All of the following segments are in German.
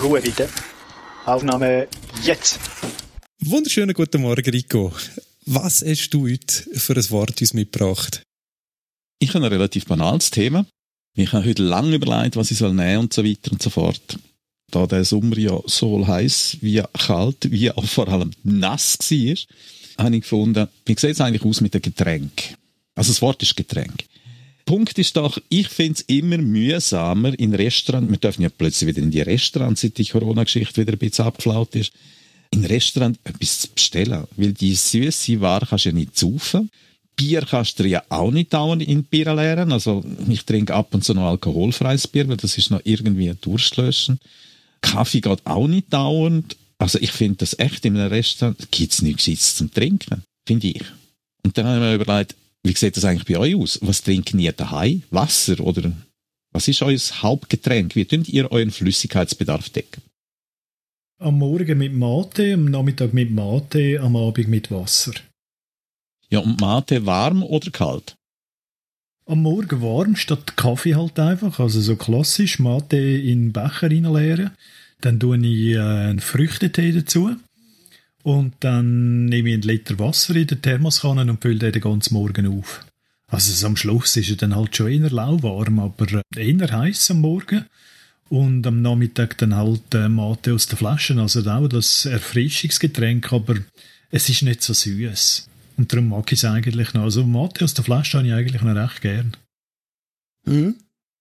Ruhe bitte. Aufnahme jetzt. Wunderschönen guten Morgen, Rico. Was hast du heute für ein Wort uns mitgebracht? Ich habe ein relativ banales Thema. Ich habe heute lange überlegt, was ich nehmen soll und so weiter und so fort. Da der Sommer ja so heiß wie kalt, wie auch vor allem nass war, habe ich gefunden, wie sieht es eigentlich aus mit dem Getränk? Also das Wort ist Getränk. Punkt ist doch, ich finde es immer mühsamer in Restaurants, wir dürfen ja plötzlich wieder in die Restaurants, seit die Corona-Geschichte wieder ein bisschen abgeflaut ist, in Restaurants etwas zu bestellen, weil die süße Ware kannst du ja nicht saufen. Bier kannst du ja auch nicht dauernd in Bier leeren, also ich trinke ab und zu noch alkoholfreies Bier, weil das ist noch irgendwie ein Durstlöschen. Kaffee geht auch nicht dauernd, also ich finde das echt in einem Restaurant, gibt es nichts zum Trinken, finde ich. Und dann habe ich mir überlegt, wie sieht das eigentlich bei euch aus? Was trinken ihr daheim? Wasser? Oder was ist euer Hauptgetränk? Wie könnt ihr euren Flüssigkeitsbedarf decken? Am Morgen mit Mate, am Nachmittag mit Mate, am Abend mit Wasser. Ja, und Mate warm oder kalt? Am Morgen warm, statt Kaffee halt einfach. Also so klassisch, Mate in den Becher reinleeren. Dann tue ich einen Früchtetee dazu. Und dann nehme ich einen Liter Wasser in der Thermoskanne und fülle den ganzen Morgen auf. Also am Schluss ist er dann halt schon eher lauwarm, aber eher heiß am Morgen. Und am Nachmittag dann halt Mate aus der Flasche, also auch das Erfrischungsgetränk, aber es ist nicht so süß. Und darum mag ich es eigentlich noch. Also Mate aus der Flasche habe ich eigentlich noch recht gern. Mhm.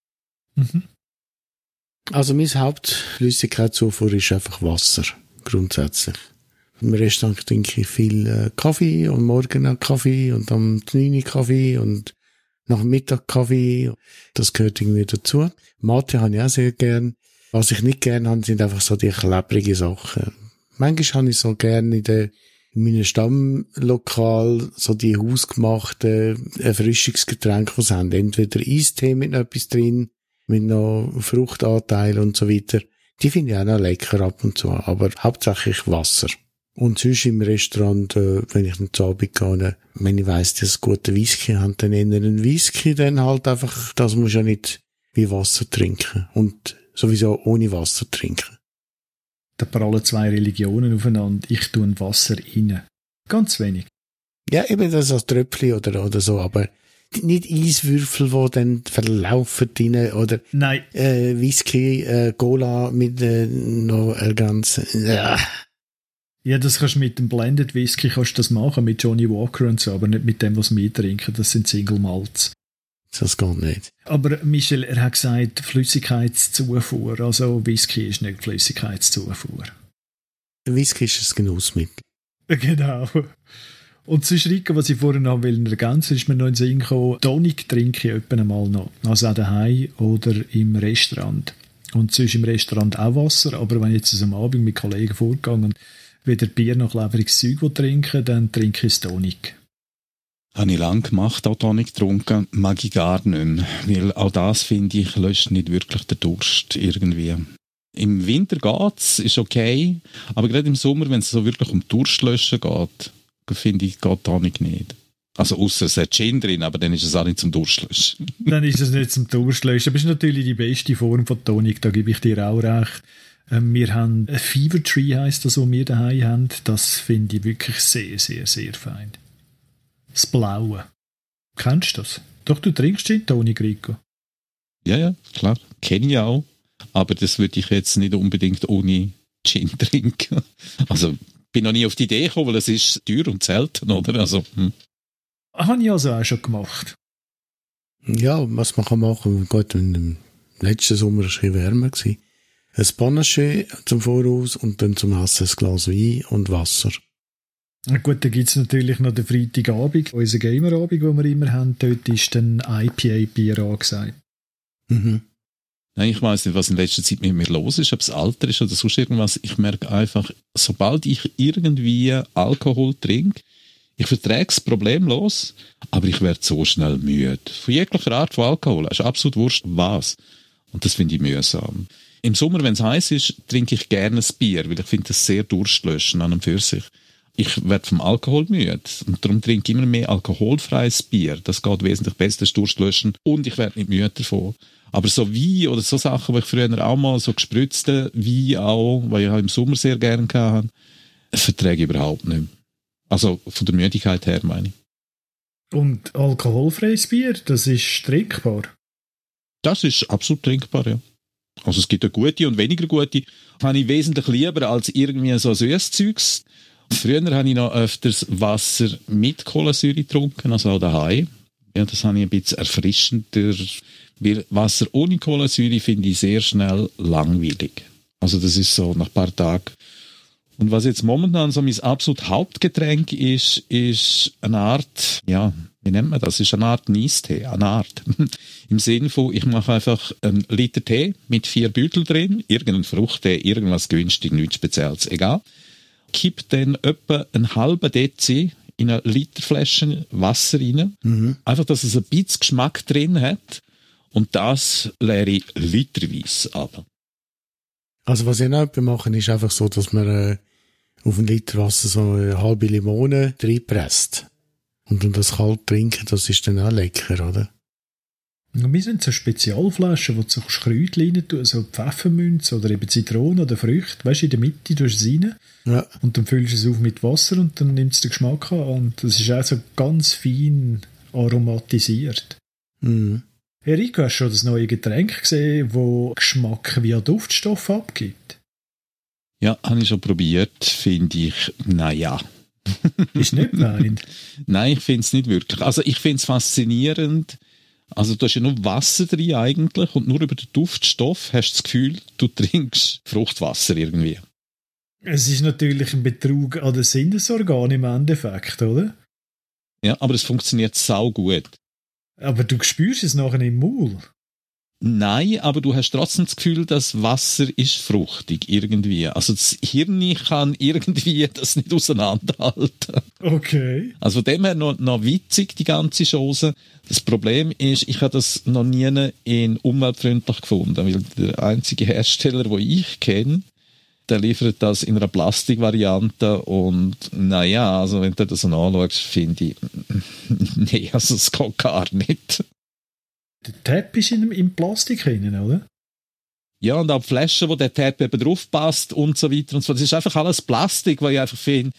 Also mein Hauptflüssigkeitszufuhr ist einfach Wasser, grundsätzlich. Im Restaurant trinke ich viel Kaffee und morgen auch Kaffee und am 9 Kaffee und nach dem Mittag Kaffee. Das gehört irgendwie dazu. Mate habe ich auch sehr gern. Was ich nicht gern habe, sind einfach so die klebrigen Sachen. Manchmal habe ich so gern in meinem Stammlokal so die hausgemachten Erfrischungsgetränke, die sie haben. Entweder Eistee mit noch etwas drin, mit noch Fruchtanteil und so weiter. Die finde ich auch noch lecker ab und zu, aber hauptsächlich Wasser. Und sonst im Restaurant, wenn ich nicht zu Abend gehe, wenn ich weiss, dass sie guten Whisky haben, dann eher einen Whisky, dann halt einfach, das muss ja nicht wie Wasser trinken. Und sowieso ohne Wasser trinken. Da prallen zwei Religionen aufeinander. Ich tue Wasser rein. Ganz wenig. Ja, eben das als Tröpfchen oder so, aber nicht Eiswürfel, die dann verlaufen rein, oder Nein. Whisky, Cola mit noch ergänzen. Ja. Ja, das kannst du mit dem Blended Whisky kannst du das machen, mit Johnny Walker und so, aber nicht mit dem, was wir trinken. Das sind Single Malts. Das geht nicht. Aber Michel, er hat gesagt, Flüssigkeitszufuhr. Also Whisky ist nicht Flüssigkeitszufuhr. Whisky ist ein Genussmittel. Genau. Und zu Rico, was ich vorhin noch ergänzen will, ist mir noch in den Sinn gekommen, Tonic trinke ich etwa einmal noch. Also auch daheim oder im Restaurant. Und sonst im Restaurant auch Wasser, aber wenn ich jetzt am Abend mit Kollegen vorgehe und weder Bier noch klebriges Zeug trinken, dann trinke ich Tonic. Habe ich lange gemacht, auch Tonic getrunken, mag ich gar nicht mehr. Weil auch das, finde ich, löscht nicht wirklich den Durst irgendwie. Im Winter geht's, ist okay, aber gerade im Sommer, wenn es so wirklich um Durstlöschen geht, finde ich, geht Tonic nicht. Also ausser es hat Gin drin, aber dann ist es auch nicht zum Durstlöschen. Dann ist es nicht zum Durstlöschen, aber es ist natürlich die beste Form von Tonic, da gebe ich dir auch recht. Wir haben ein Fever Tree, heisst das, was wir daheim haben. Das finde ich wirklich sehr, sehr, sehr fein. Das Blaue. Kennst du das? Doch, du trinkst Gin Tonic, Rico. Ja, klar. Kenne ich auch. Aber das würde ich jetzt nicht unbedingt ohne Gin trinken. Also, bin noch nie auf die Idee gekommen, weil es ist teuer und selten, oder? Also, Habe ich also auch schon gemacht. Ja, was man kann machen, gut, im letzten Sommer war es ein bisschen wärmer. Ein Panache zum Voraus und dann zum Essen ein Glas Wein und Wasser. Na gut, dann gibt es natürlich noch den Freitagabend, unseren Gamerabend, den wir immer haben. Dort ist dann IPA-Bier angesagt. Mhm. Nein, ich weiss nicht, was in letzter Zeit mit mir los ist, ob es Alter ist oder sonst irgendwas. Ich merke einfach, sobald ich irgendwie Alkohol trinke, ich verträge es problemlos, aber ich werde so schnell müde. Von jeglicher Art von Alkohol. Es ist absolut wurscht, was. Und das finde ich mühsam. Im Sommer, wenn es heiß ist, trinke ich gerne ein Bier, weil ich finde das sehr durstlöschen an und für sich. Ich werde vom Alkohol müde und darum trinke ich immer mehr alkoholfreies Bier. Das geht wesentlich besser, das Durstlöschen, und ich werde nicht müde davon. Aber so Wein oder so Sachen, die ich früher auch mal so gespritzte Wein auch, weil ich auch im Sommer sehr gerne hatte, verträge ich überhaupt nicht mehr. Also von der Müdigkeit her, meine ich. Und alkoholfreies Bier, das ist trinkbar? Das ist absolut trinkbar, ja. Also es gibt eine gute und weniger gute. Habe ich wesentlich lieber als irgendwie so Süßzeugs. Früher habe ich noch öfters Wasser mit Kohlensäure getrunken, also auch daheim. Ja, das habe ich ein bisschen erfrischender. Weil Wasser ohne Kohlensäure finde ich sehr schnell langweilig. Also das ist so nach ein paar Tagen. Und was jetzt momentan so mein absolut Hauptgetränk ist eine Art, ja, wie nennt man das? Ist eine Art Niestee, eine Art. Im Sinne von, ich mache einfach einen Liter Tee mit 4 Beutel drin, irgendein Fruchttee, irgendwas günstig, nichts Spezielles, egal. Kipp dann etwa einen halben Dezi in eine Literflasche Wasser rein. Einfach, dass es ein bisschen Geschmack drin hat. Und das leere ich literweise ab. Also was ich noch mache, ist einfach so, dass man auf einen Liter Wasser so eine halbe Limone reinpresst. Und dann das kalt trinken, das ist dann auch lecker, oder? Und wir sind so Spezialflaschen, wo du so Kräutchen rein tust, so Pfefferminz oder eben Zitrone oder Früchte. Weißt du, in der Mitte tust du es rein. Ja. Und dann füllst du es auf mit Wasser und dann nimmst du den Geschmack an. Und das ist auch so ganz fein aromatisiert. Mhm. Hey Rico, hast du schon das neue Getränk gesehen, das Geschmack via Duftstoff abgibt? Ja, habe ich schon probiert, finde ich, naja. Ist nicht fein. Nein, ich finde es nicht wirklich. Also ich finde es faszinierend. Also du hast ja nur Wasser drin eigentlich und nur über den Duftstoff hast du das Gefühl, du trinkst Fruchtwasser irgendwie. Es ist natürlich ein Betrug an den Sinnesorganen im Endeffekt, oder? Ja, aber es funktioniert sau gut. Aber du spürst es nachher im Maul. Nein, aber du hast trotzdem das Gefühl, das Wasser ist fruchtig irgendwie. Also das Hirn kann irgendwie das nicht auseinanderhalten. Okay. Also von dem her noch witzig, die ganze Chose. Das Problem ist, ich habe das noch nie in umweltfreundlich gefunden, weil der einzige Hersteller, den ich kenne, der liefert das in einer Plastikvariante und naja, also wenn du das so anschaust, finde ich, nee, also es geht gar nicht. Der Tab ist in Plastik drin, oder? Ja, und auch die Flasche, wo der Tab eben drauf passt und so weiter und so. Das ist einfach alles Plastik, weil ich einfach finde...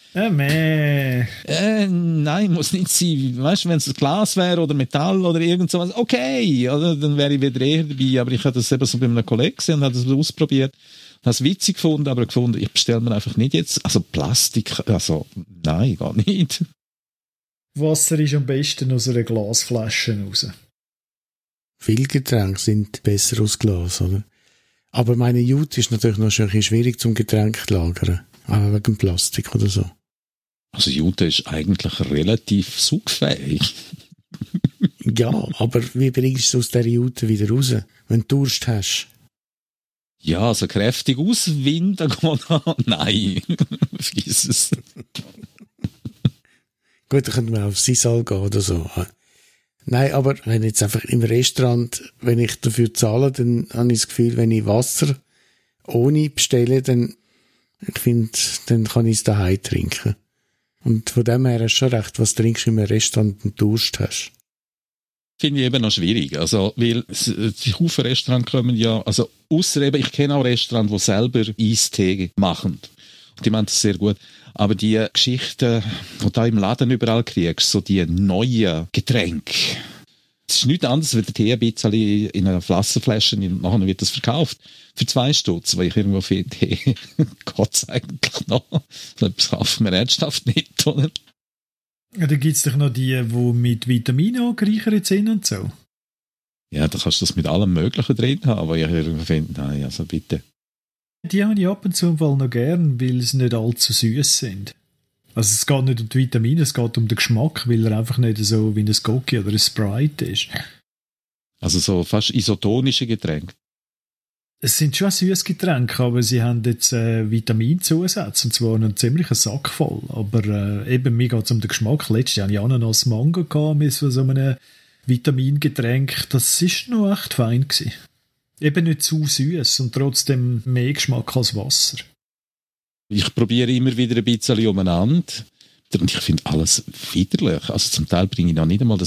nein, muss nicht sein. Weißt du, wenn es ein Glas wäre oder Metall oder irgend sowas, okay, oder, dann wäre ich wieder eher dabei. Aber ich habe das eben so bei einem Kollegen gesehen und habe das ausprobiert. Habe es witzig gefunden, aber gefunden, ich bestelle mir einfach nicht jetzt, also Plastik, also nein, gar nicht. Wasser ist am besten aus einer Glasflasche raus. Viele Getränke sind besser aus Glas, oder? Aber meine Jute ist natürlich noch schon ein bisschen schwierig zum Getränk zu lagern. Aber wegen Plastik oder so. Also Jute ist eigentlich relativ saugfähig. Ja, aber wie bringst du es aus der Jute wieder raus, wenn du Durst hast? Ja, also kräftig auswinden kann man. Nein, vergiss es. Gut, dann könnte man auf Sisal gehen oder so. Nein, aber wenn jetzt einfach im Restaurant, wenn ich dafür zahle, dann habe ich das Gefühl, wenn ich Wasser ohne bestelle, dann kann ich es daheim trinken. Und von dem her hast du schon recht, was trinkst du im Restaurant, wenn du Durst hast. Finde ich eben noch schwierig. Also, weil die Haufen Restaurants kommen ja, also ausser eben, ich kenne auch Restaurants, die selber Eistee machen. Die machen das sehr gut. Aber die Geschichten, die du da im Laden überall kriegst, so die neuen Getränke, das ist nichts anderes, als der Tee ein bisschen in einer Wasserflasche und nachher wird das verkauft. Für 2 Stutz, weil ich irgendwo finde, hey, Gott eigentlich noch. Das kaufen wir ernsthaft nicht, oder? Ja, dann gibt es doch noch die mit Vitaminen angereichert sind und so. Ja, da kannst du das mit allem Möglichen drin haben, aber ich irgendwie finde, nein, also bitte. Die habe ich ab und zu im Fall noch gern, weil sie nicht allzu süß sind. Also es geht nicht um die Vitamine, es geht um den Geschmack, weil er einfach nicht so wie ein Goki oder ein Sprite ist. Also so fast isotonische Getränke. Es sind schon süße Getränke, aber sie haben jetzt Vitaminzusätze, und zwar einen ziemlichen Sack voll. Aber eben, mir geht es um den Geschmack. Letztes Jahr hatte ich Ananas Mango mit so einem Vitamingetränk. Das war noch echt fein gewesen. Eben nicht zu süß und trotzdem mehr Geschmack als Wasser. Ich probiere immer wieder ein bisschen umeinander. Und ich finde alles widerlich. Also zum Teil bringe ich noch nicht einmal das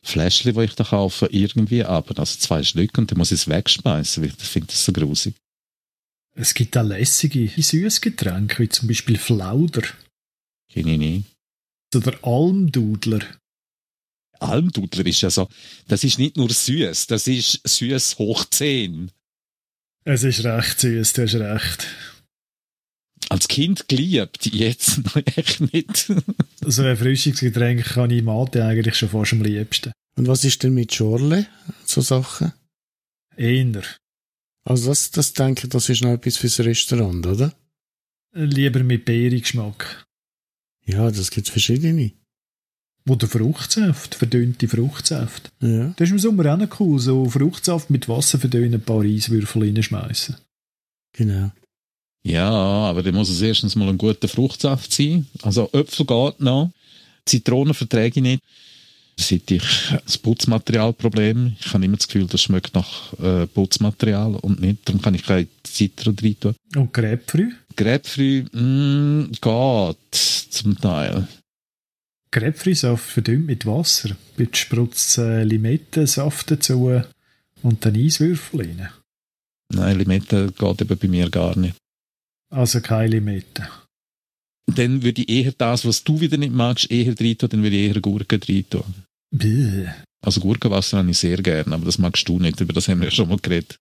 Fläschchen, die ich da kaufe, irgendwie ab. Also 2 Stück und dann muss ich es wegschmeißen, weil ich finde das so grusig. Es gibt auch lässige, süße Getränke, wie zum Beispiel Flauder Kenne ich nicht. oder Almdudler. Almdudler ist ja so, das ist nicht nur süß, das ist süß hoch 10. Es ist recht süß, du hast recht. Als Kind geliebt, jetzt echt nicht. So ein Erfrischungsgetränk kann ich Mate eigentlich schon fast am liebsten. Und was ist denn mit Schorle? So Sachen? Eher. Also das denke ich, das ist noch etwas fürs Restaurant, oder? Lieber mit Beerengeschmack. Ja, das gibt verschiedene. Oder Fruchtsaft, verdünnte Fruchtsaft. Ja. Das ist im Sommer auch noch cool, so Fruchtsaft mit Wasser verdünnen, ein paar Eiswürfel reinschmeißen. Genau. Ja, aber dann muss es erstens mal ein guter Fruchtsaft sein. Also Äpfel geht noch, Zitronen verträge ich nicht. Seit ich das Putzmaterialproblem, ich habe immer das Gefühl, das schmeckt nach Putzmaterial und nicht, darum kann ich keine Zitronen rein tun. Und Grapefruit? Grapefruit, geht zum Teil. Grapefruitsaft verdünnt mit Wasser. Bitte sprutzt Limettensaft dazu und dann Eiswürfel rein. Nein, Limette geht eben bei mir gar nicht. Also keine Limette. Dann würde ich eher das, was du wieder nicht magst, eher rein tun, dann würde ich eher Gurken rein tun. Bäh. Also Gurkenwasser habe ich sehr gerne, aber das magst du nicht, über das haben wir ja schon mal geredet.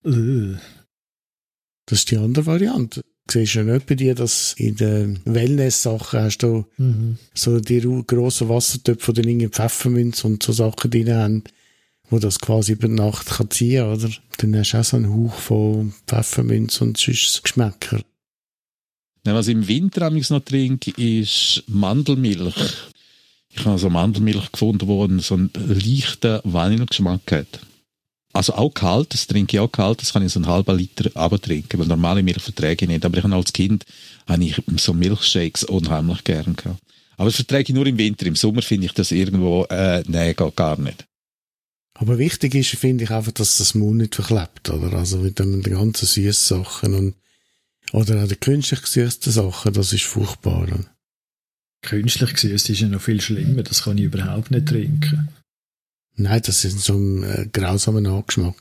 Das ist die andere Variante. Du siehst ja nicht bei dir, dass in den Wellness-Sachen hast du so die grossen Wassertöpfe, die dann irgendwie Pfefferminz und so Sachen drin haben, wo das quasi über die Nacht kann ziehen kann, oder? Dann hast du auch so einen Hauch von Pfefferminz und sonst Geschmäcker. Ja, was ich im Winter amigs noch trinke, ist Mandelmilch. Ich habe so Mandelmilch gefunden, die so einen leichten Vanillegeschmack hat. Also auch kalt, das trinke ich auch kalt, das kann ich so einen halben Liter abtrinken, weil normale Milch verträge ich nicht. Aber ich habe als Kind so Milchshakes unheimlich gern gehabt. Aber das verträge ich nur im Winter. Im Sommer finde ich das irgendwo, nein, geht gar nicht. Aber wichtig ist, finde ich einfach, dass das Mund nicht verklebt, oder? Also mit den ganzen süßen Sachen oder auch die künstlich gesüßten Sachen, das ist furchtbar. Künstlich gesüßt ist ja noch viel schlimmer, das kann ich überhaupt nicht trinken. Nein, das ist so ein grausamer Angeschmack.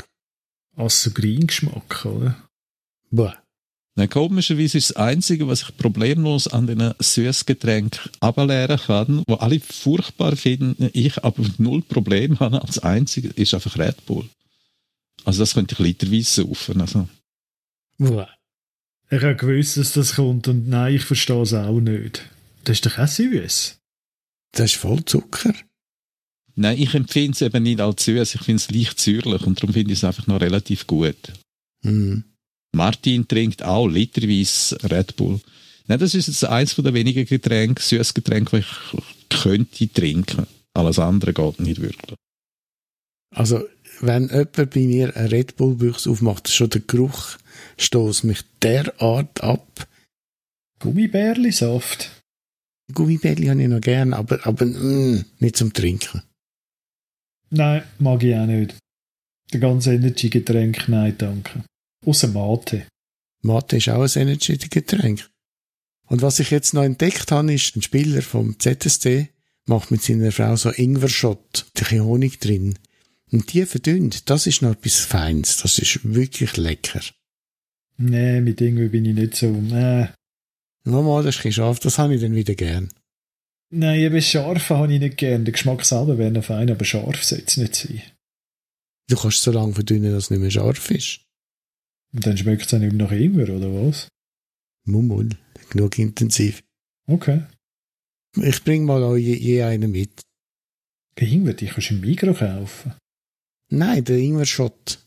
Assugrin-Geschmack, oder? Boah. Nein, komischerweise ist das Einzige, was ich problemlos an diesen Süßgetränken ablehren kann, wo alle furchtbar finden, ich aber null Problem habe als Einzige, ist einfach Red Bull. Also das könnte ich literweise saufen. Also. Boah. Ich habe gewusst, dass das kommt und nein, ich verstehe es auch nicht. Das ist doch auch süß. Das ist voll Zucker. Nein, ich empfinde es eben nicht als süß, ich finde es leicht säuerlich und darum finde ich es einfach noch relativ gut. Mhm. Martin trinkt auch literweise Red Bull. Nein, das ist jetzt eins der wenigen Getränke, Süßgetränke, die ich könnte trinken. Alles andere geht nicht wirklich. Also, wenn jemand bei mir eine Red Bull-Büchse aufmacht, schon der Geruch stößt mich derart ab. Gummibärli-Saft. Gummibärli habe ich noch gern, aber nicht zum Trinken. Nein, mag ich auch nicht. Der ganze Energy-Getränk, nein, danke. Ausser Mate. Mate ist auch ein Energy-Getränk. Und was ich jetzt noch entdeckt habe, ist, ein Spieler vom ZSC macht mit seiner Frau so Ingwer-Shot, da ist Honig drin. Und die verdünnt, das ist noch etwas Feines, das ist wirklich lecker. Nee, mit Ingwer bin ich nicht so, Nochmal, das ist ein bisschen scharf, das habe ich dann wieder gern. Nein, eben scharf habe ich nicht gern. Der Geschmack selber wäre noch fein, aber scharf sollte es nicht sein. Du kannst so lange verdünnen, dass es nicht mehr scharf ist. Und dann schmeckt es auch nicht mehr nach Ingwer, oder was? Mummel, genug intensiv. Okay. Ich bringe mal auch je einen mit. Der Ingwer, die kannst du im Migro kaufen. Nein, der Ingwer-Shot.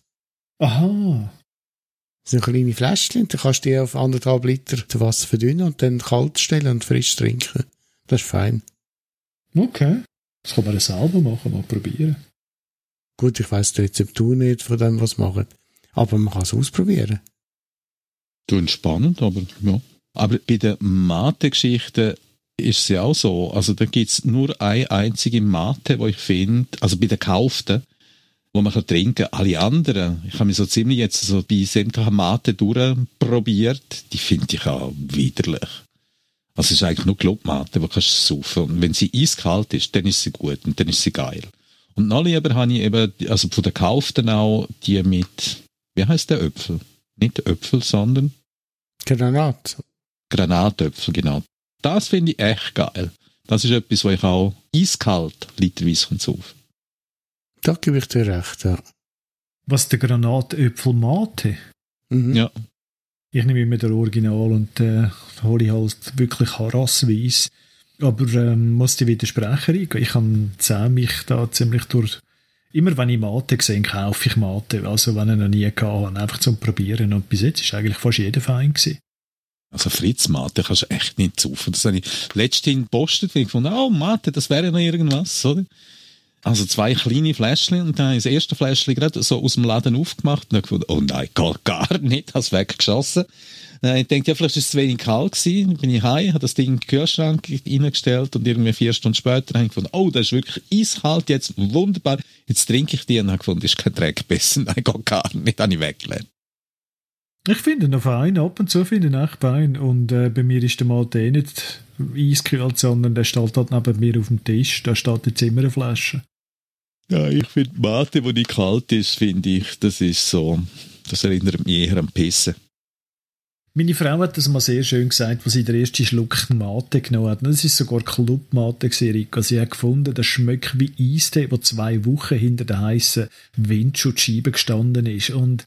Aha. Das sind kleine Fläschchen, da kannst du die auf 1,5 Liter Wasser verdünnen und dann kalt stellen und frisch trinken. Das ist fein. Okay. Das kann man ja selber machen, mal probieren. Gut, ich weiss die Rezeptur nicht von dem, was machen. Aber man kann es ausprobieren. Klingt spannend, aber ja. Aber bei der Mate-Geschichte ist es ja auch so. Also da gibt es nur eine einzige Mate, wo ich finde, also bei den gekauften, wo man trinken kann. Alle anderen, ich habe mich so ziemlich jetzt so bei sämtlichen Mate durchprobiert, die finde ich auch widerlich. Also es ist eigentlich nur Clubmate, die kannst du saufen. Und wenn sie eiskalt ist, dann ist sie gut und dann ist sie geil. Und noch lieber habe ich eben, also von den gekauften auch, die mit, wie heisst der Äpfel? Nicht Äpfel, sondern Granatäpfel, genau. Das finde ich echt geil. Das ist etwas, was ich auch eiskalt literweise kommt auf. Da gebe ich dir recht, ja. Was der Granatäpfel Mate? Mhm. Ja. Ich nehme immer den Original und hole ich halt wirklich harassweise. Aber muss dir widersprechen, Rico. Ich habe mich da ziemlich durch... Immer wenn ich Mate sehe, kaufe ich Mate. Also wenn ich noch nie gehabt habe, einfach zum Probieren. Und bis jetzt war eigentlich fast jeder fein gewesen. Also Fritz Mate kannst du echt nicht saufen. Das habe ich letztens gepostet, weil ich gefunden, oh Mate, das wäre ja noch irgendwas, oder? Also 2 kleine Fläschchen und dann habe ich das erste Fläschchen gerade so aus dem Laden aufgemacht und dann gefunden, oh nein, geht gar nicht, habe es weggeschossen. Ich denke, ja, vielleicht ist es zu wenig kalt gewesen. Dann bin ich heim, habe das Ding in den Kühlschrank reingestellt und irgendwie 4 Stunden später habe ich gefunden, oh, das ist wirklich eiskalt, jetzt wunderbar. Jetzt trinke ich die und habe gefunden, das ist kein Dreck besser. Nein, geht gar nicht, habe ich weggelegt. Ich finde ihn noch fein, ab und zu finde ich ihn echt fein. Und bei mir ist der Mate nicht eiskühlt, sondern der steht halt neben mir auf dem Tisch. Da steht jetzt immer eine Flasche. Ja, ich finde Mate, wo nicht kalt ist, finde ich, das ist so, das erinnert mich eher an Pissen. Meine Frau hat das mal sehr schön gesagt, als sie den ersten Schluck Mate genommen hat. Das war sogar Club-Mate, Rico. Sie hat gefunden, das schmeckt wie Eistee, der 2 Wochen hinter der heissen Windschutzscheibe gestanden ist. Und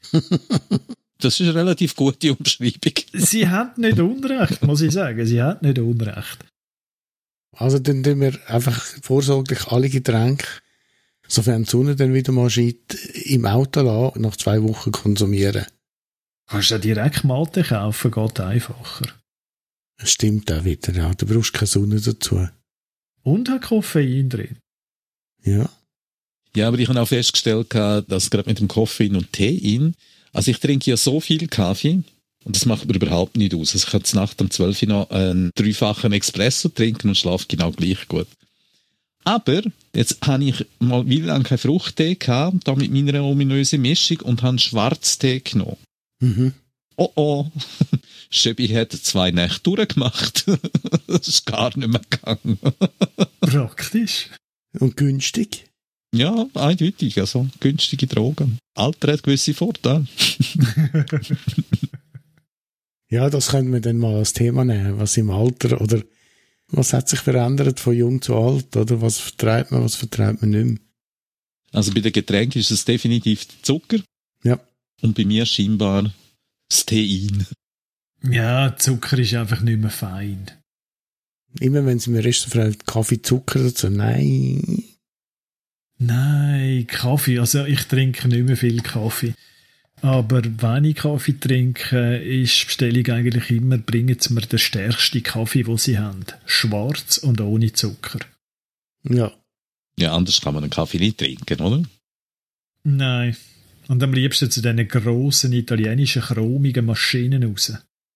das ist eine relativ gute Umschreibung. Sie hat nicht Unrecht, muss ich sagen. Sie hat nicht Unrecht. Also dann tun wir einfach vorsorglich alle Getränke, sofern die Sonne dann wieder mal scheint, im Auto lassen und nach 2 Wochen konsumieren. Kannst du ja direkt Mate kaufen, geht einfacher. Das stimmt auch wieder, ja. Du brauchst keine Sonne dazu. Und hat Koffein drin. Ja. Ja, aber ich habe auch festgestellt, dass gerade mit dem Koffein und Tein, also ich trinke ja so viel Kaffee und das macht mir überhaupt nicht aus. Also ich kann Nacht um 12 Uhr noch einen 3-fachen Espresso trinken und schlafe genau gleich gut. Aber jetzt habe ich mal wie lange keine Fruchttee gehabt, da mit meiner ominösen Mischung und habe Schwarztee genommen. Mhm. Oh. Schöbi hat 2 Nächte durchgemacht. Das ist gar nicht mehr gegangen. Praktisch. Und günstig? Ja, eindeutig. Also günstige Drogen. Alter hat gewisse Vorteile. Ja, das können wir dann mal als Thema nehmen. Was im Alter oder was hat sich verändert von jung zu alt? Oder was vertreibt man nicht mehr? Also bei den Getränken ist es definitiv Zucker. Ja. Und bei mir scheinbar das Tein. Ja, Zucker ist einfach nicht mehr fein. Immer wenn sie mir Restaurant fragen, Kaffee, Zucker dazu, nein. Nein, Kaffee. Also ich trinke nicht mehr viel Kaffee. Aber wenn ich Kaffee trinke, ist die Bestellung eigentlich immer, bringen Sie mir den stärksten Kaffee, den Sie haben. Schwarz und ohne Zucker. Ja. Ja, anders kann man einen Kaffee nicht trinken, oder? Nein. Und am liebsten zu diesen grossen italienischen chromigen Maschinen raus.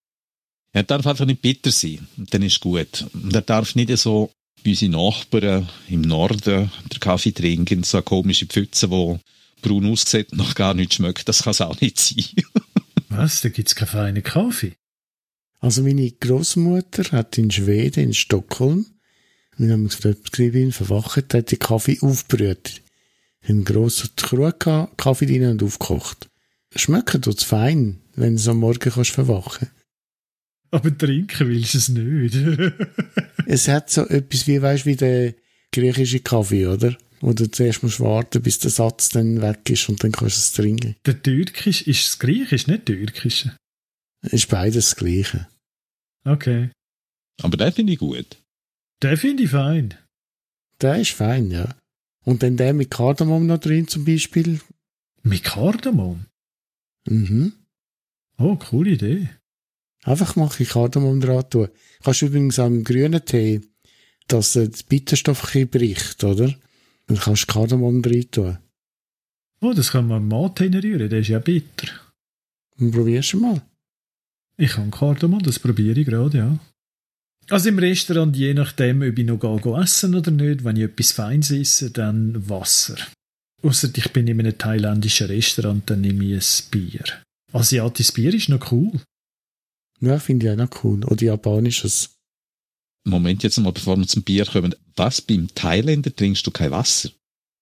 Er darf einfach nicht bitter sein. Und dann ist gut. Und er darf nicht so wie unsere Nachbarn im Norden den Kaffee trinken, so eine komische Pfütze, die braun aussieht und noch gar nicht schmeckt. Das kann es auch nicht sein. Was? Da gibt es keinen feinen Kaffee? Also meine Großmutter hat in Schweden, in Stockholm, wir haben dort gesehen, verwacht, hat die Kaffee aufgebrüht. Einen grossen Krug gehabt, Kaffee drin und aufgekocht. Schmeckt tut's fein, wenn du es am Morgen kannst verwachen. Aber trinken willst du es nicht. Es hat so etwas wie, weißt, wie der griechische Kaffee, oder? Wo du zuerst musst warten, bis der Satz dann weg ist und dann kannst du es trinken. Der Türkisch ist das Griechisch, nicht Türkisch. Ist beides das Gleiche. Okay. Aber den finde ich gut. Den finde ich fein. Der ist fein, ja. Und dann der mit Kardamom noch drin zum Beispiel. Mit Kardamom? Mhm. Oh, coole Idee. Einfach mache ich Kardamom dran tun. Kannst du übrigens auch im grünen Tee, dass der Bitterstoff ein bisschen bricht, oder? Dann kannst du Kardamom drin tun. Oh, das kann man im Mate hineinrühren, der ist ja bitter. Und probierst du mal. Ich kann Kardamom, das probiere ich gerade, ja. Also im Restaurant, je nachdem, ob ich noch gehe essen oder nicht, wenn ich etwas Feines esse, dann Wasser. Ausser ich bin in einem thailändischen Restaurant, dann nehme ich ein Bier. Asiatisches Bier ist noch cool. Ja, finde ich auch noch cool. Oder japanisches. Moment, jetzt mal, bevor wir zum Bier kommen. Was, beim Thailänder trinkst du kein Wasser?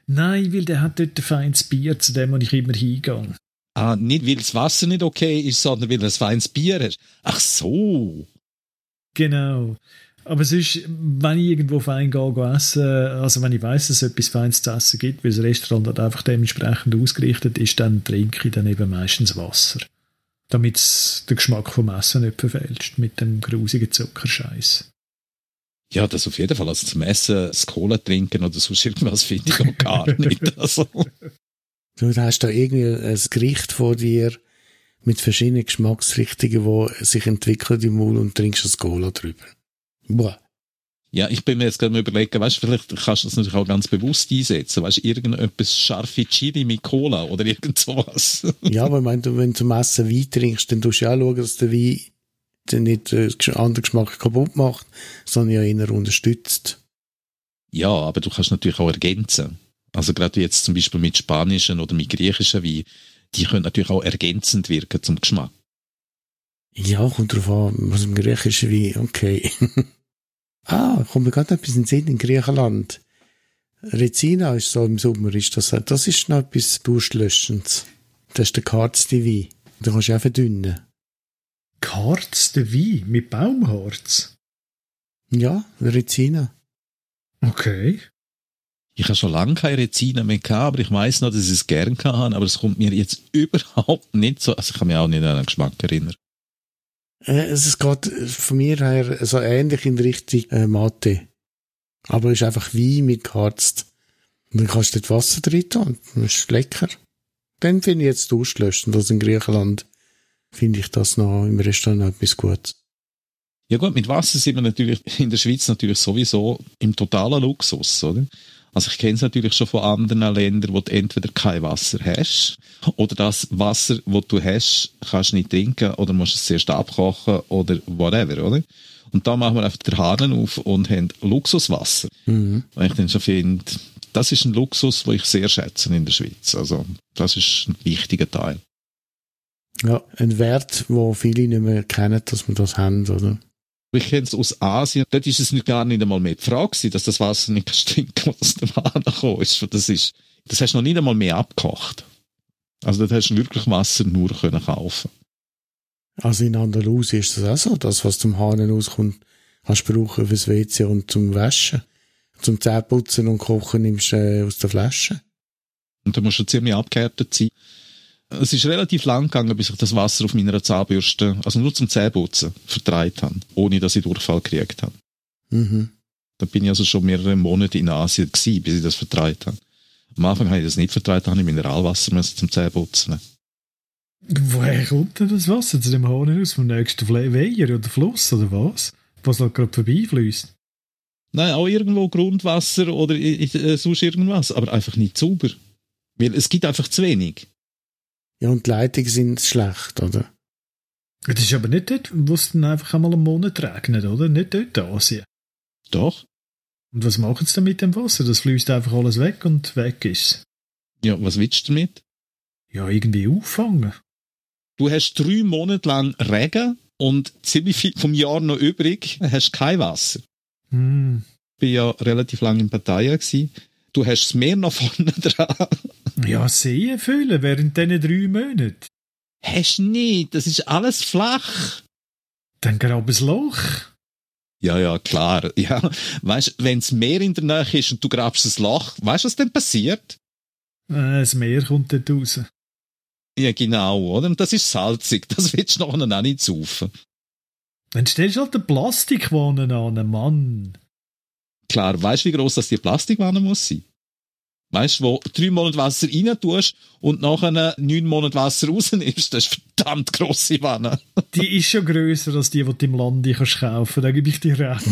Nein, weil der hat dort ein feines Bier, zu dem wo ich immer hingehe. Ah, nicht weil das Wasser nicht okay ist, sondern weil er ein feines Bier hast. Ach so. Genau. Aber sonst, wenn ich irgendwo fein gehe essen, also wenn ich weiss, dass es etwas Feines zu essen gibt, weil das Restaurant halt einfach dementsprechend ausgerichtet ist, dann trinke ich dann eben meistens Wasser. Damit es den Geschmack vom Essen nicht verfälscht mit dem grusigen Zuckerscheiß. Ja, das auf jeden Fall. Also zum Essen, das Cola trinken oder sonst irgendwas finde ich auch gar nicht. Also. Du hast da irgendwie ein Gericht vor dir mit verschiedenen Geschmacksrichtungen, die sich entwickeln im Mund und trinkst das Cola drüber. Boah. Ja, ich bin mir jetzt gerade mal überlegen, weißt du, vielleicht kannst du das natürlich auch ganz bewusst einsetzen. Weißt du, irgendetwas scharfe Chili mit Cola oder irgend sowas. Ja, aber ich meine, wenn du zum Essen Wein trinkst, dann tust du ja auch schauen, dass der Wein den nicht den anderen Geschmack kaputt macht, sondern ja eher unterstützt. Ja, aber du kannst natürlich auch ergänzen. Also gerade jetzt zum Beispiel mit spanischen oder mit griechischen Wein, die können natürlich auch ergänzend wirken zum Geschmack. Ja, kommt drauf an, was im griechischen Wein, okay. Kommt mir gerade etwas in den Sinn in Griechenland. Rezina ist so im Sommer, das ist noch etwas Durstlöschendes. Das ist der geharzte Wein. Den kannst du auch verdünnen. Geharzte Wein mit Baumharz? Ja, Rezina. Okay. Ich habe schon lange keine Rezina mehr gehabt, aber ich weiss noch, dass ich es gern hatte, aber es kommt mir jetzt überhaupt nicht so, also ich kann mich auch nicht an den Geschmack erinnern. Es geht von mir her so ähnlich in Richtung Mate. Aber es ist einfach Wein mit geharzt. Und dann kannst du dort Wasser drin tun und das ist lecker. Dann finde ich jetzt durchlöschend, also in Griechenland finde ich das noch im Restaurant noch etwas Gutes. Ja gut, mit Wasser sind wir natürlich in der Schweiz natürlich sowieso im totalen Luxus, oder? Also ich kenne es natürlich schon von anderen Ländern, wo du entweder kein Wasser hast oder das Wasser, das du hast, kannst du nicht trinken oder musst es zuerst abkochen oder whatever, oder? Und da machen wir einfach den Hahn auf und haben Luxuswasser. Mhm. Und ich dann schon finde, das ist ein Luxus, den ich sehr schätze in der Schweiz. Also das ist ein wichtiger Teil. Ja, ein Wert, wo viele nicht mehr kennen, dass wir das haben, oder? Ich kenne es aus Asien. Dort ist es gar nicht einmal mehr die Frage gewesen, dass das Wasser nicht stinkt, was aus dem Hahn gekommen ist. Das hast du noch nicht einmal mehr abgekocht. Also dort hast du wirklich Wasser nur kaufen. Also in Andalusien ist das auch so, das, was zum Hahn rauskommt, hast du brauchen fürs WC und zum Waschen. Zum Zähneputzen und Kochen nimmst du aus der Flasche. Und da musst du ziemlich abgehärtet sein. Es ist relativ lang gegangen, bis ich das Wasser auf meiner Zahnbürste, also nur zum Zähneputzen, vertreibt habe, ohne dass ich Durchfall gekriegt habe. Mhm. Da bin ich also schon mehrere Monate in Asien gewesen, bis ich das vertreibt habe. Am Anfang habe ich das nicht vertreibt, habe ich Mineralwasser zum Zähneputzen. Woher kommt denn das Wasser zu dem Hahn aus? Vom nächsten Weiher oder Fluss oder was? Was halt gerade vorbeifließt? Nein, auch irgendwo Grundwasser oder sonst irgendwas, aber einfach nicht sauber. Weil es gibt einfach zu wenig. Ja, und die Leitungen sind schlecht, oder? Das ist aber nicht dort, wo es dann einfach einmal einen Monat regnet, oder? Nicht dort in Asien. Doch. Und was machen sie dann mit dem Wasser? Das fließt einfach alles weg und weg ist. Ja, was willst du damit? Ja, irgendwie auffangen. Du hast 3 Monate lang Regen und ziemlich viel vom Jahr noch übrig, hast kein Wasser. Ich war ja relativ lange in Pattaya gewesen. Du hast das Meer noch vorne dran. Ja, sehr füllen während diesen 3 Monaten. Hast nicht, das ist alles flach. Dann grab ein Loch. Ja, klar. Ja, weißt, wenn das Meer in der Nähe ist und du grabst ein Loch, weißt du, was dann passiert? Das Meer kommt dort raus. Ja, genau, oder? Und das ist salzig, das willst du nachher auch nicht saufen. Dann stellst du halt eine Plastikwanne an, Mann. Klar, weißt du, wie gross das die Plastikwanne muss sein? Weißt du, wo 3 Monate Wasser rein tust und nachher 9 Monate Wasser rausnimmst, das ist eine verdammt grosse Wanne. Die ist schon grösser als die du im Land kaufen kannst, da gebe ich dir recht.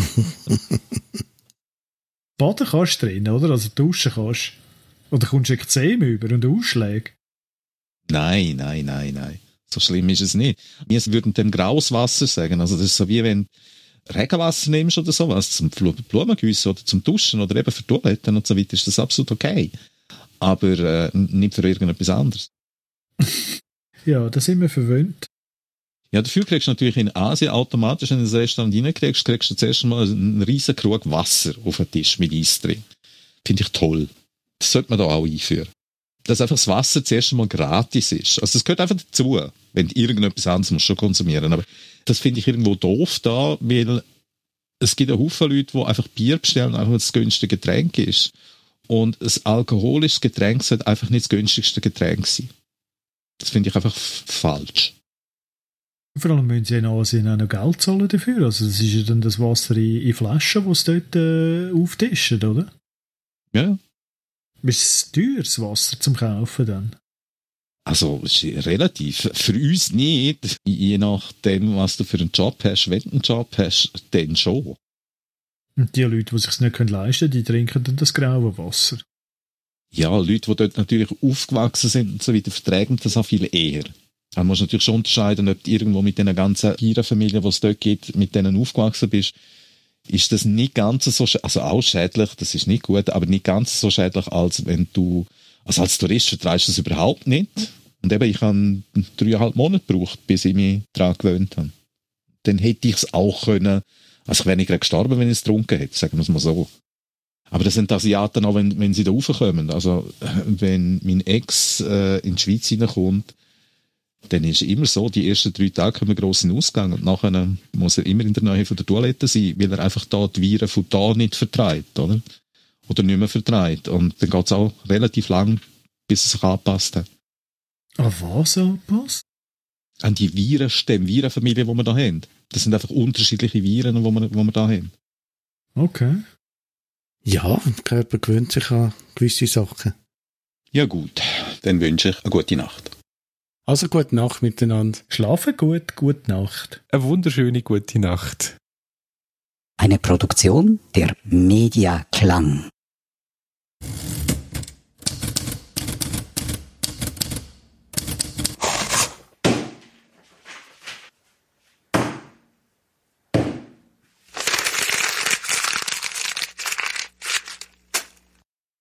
Baden kannst du drin, oder? Also duschen kannst. Oder kommst du Ekzeme über und Ausschläge? Nein. So schlimm ist es nicht. Wir würden dem graues Wasser sagen. Also das ist so wie wenn du Regenwasser nimmst oder sowas, zum Blumengießen oder zum Duschen oder eben für Toiletten und so weiter, ist das absolut okay. Aber nicht für irgendetwas anderes. Ja, da sind wir verwöhnt. Ja, dafür kriegst du natürlich in Asien automatisch, wenn du ins Restaurant reinkriegst, kriegst du zuerst mal einen riesen Krug Wasser auf den Tisch mit Eis drin. Finde ich toll. Das sollte man da auch einführen. Dass einfach das Wasser zuerst einmal gratis ist. Also das gehört einfach dazu, wenn du irgendetwas anderes musst schon konsumieren. Aber das finde ich irgendwo doof da, weil es gibt einen Haufen Leute, die einfach Bier bestellen, einfach weil es das günstige Getränk ist. Und ein alkoholisches Getränk sollte einfach nicht das günstigste Getränk sein. Das finde ich einfach falsch. Vor allem müssen sie in Asien auch noch Geld zahlen dafür. Also das ist ja dann das Wasser in Flaschen, das sie dort auftischen, oder? Ja. Ist es teuer, das Wasser zum Kaufen dann? Also, es ist relativ. Für uns nicht. Je nachdem, was du für einen Job hast. Wenn du einen Job hast, dann schon. Und die Leute, die es sich nicht leisten können, die trinken dann das graue Wasser. Ja, Leute, die dort natürlich aufgewachsen sind und so weiter, vertragen das auch viel eher. Man muss natürlich schon unterscheiden, ob du irgendwo mit den ganzen Bierenfamilien, die es dort gibt, mit denen aufgewachsen bist, ist das nicht ganz so, also auch schädlich, das ist nicht gut, aber nicht ganz so schädlich, als wenn du, also als Tourist vertreibst du das überhaupt nicht. Und eben, ich habe 3,5 Monate gebraucht, bis ich mich daran gewöhnt habe. Dann hätte ich es auch können, also ich wäre nicht gerade gestorben, wenn ich es getrunken hätte, sagen wir es mal so. Aber das sind die Asiaten auch, wenn sie da raufkommen. Also, wenn mein Ex in die Schweiz reinkommt, dann ist immer so, die ersten 3 Tage haben wir grossen Ausgang und nachher muss er immer in der Nähe von der Toilette sein, weil er einfach da die Viren von da nicht vertreibt, oder? Oder nicht mehr vertreibt. Und dann geht es auch relativ lang, bis es sich angepasst hat. An was angepasst? An die Virenstämme, Virenfamilie, die wir da haben. Das sind einfach unterschiedliche Viren, die wir da haben. Okay. Ja, der Körper gewöhnt sich an gewisse Sachen. Ja gut, dann wünsche ich eine gute Nacht. Also gute Nacht miteinander. Schlafen gut, gute Nacht. Eine wunderschöne gute Nacht. Eine Produktion der Media Klang.